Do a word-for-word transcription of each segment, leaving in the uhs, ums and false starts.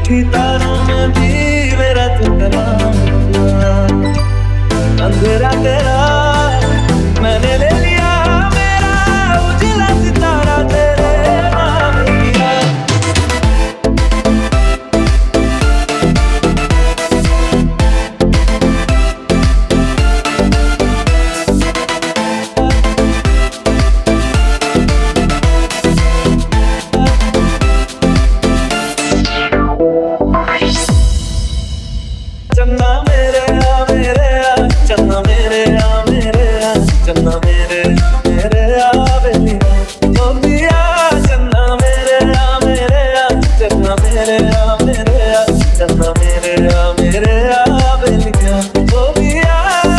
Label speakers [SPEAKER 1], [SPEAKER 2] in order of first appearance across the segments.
[SPEAKER 1] रूठी तारों में भी मेरा तू कलाम, अंधेरा तेरा मैंने ले लिया, मेरा उजला सितारा तेरे नाम किया। चन्ना मेरे आ मेरे आ, चन्ना मेरे आ मेरे आ, चन्ना मेरे आ मेरे आ बेलिया ओ दिया। चन्ना मेरे आ मेरे आ, चन्ना मेरे आ मेरे आ, चन्ना मेरे आ मेरे आ बेलिया ओ दिया।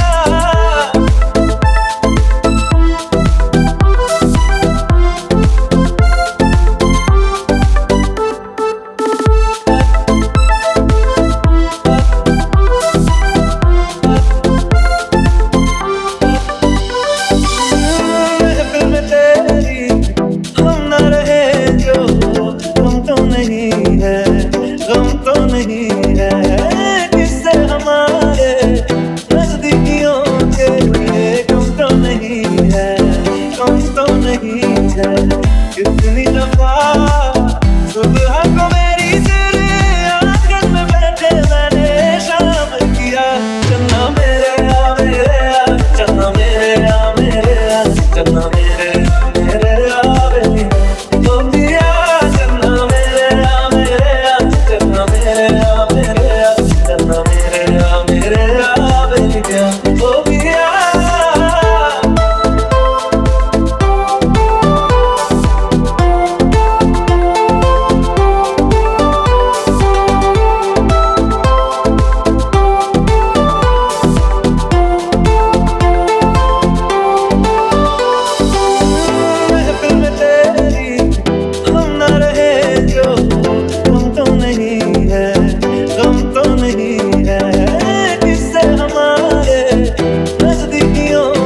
[SPEAKER 1] कितनी दफा सुबह को मेरी तेरे आंगन में बैठे मैंने शाम किया। चन्ना मेरे आ मेरे आ, चन्ना मेरे आ मेरे आ, चन्ना मेरे आ मेरे आ बेलिया ओ दिया। चन्ना मेरे आ मेरे आ, चन्ना मेरे आ मेरे आ, चन्ना मेरे आ मेरे आ बेलिया ओ दिया।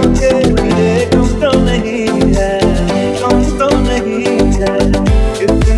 [SPEAKER 1] It's